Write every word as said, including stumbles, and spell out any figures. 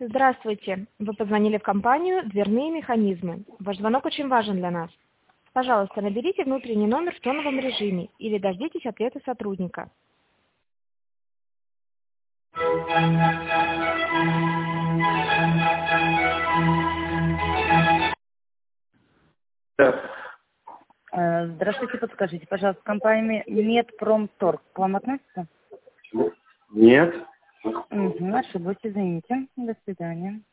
Здравствуйте. Вы позвонили в компанию «Дверные механизмы». Ваш звонок очень важен для нас. Пожалуйста, наберите внутренний номер в тоновом режиме или дождитесь ответа сотрудника. Да. Э, Здравствуйте, подскажите, пожалуйста, компания Медпромторг к вам относится? Нет. Угу, ошиблась, извините. До свидания.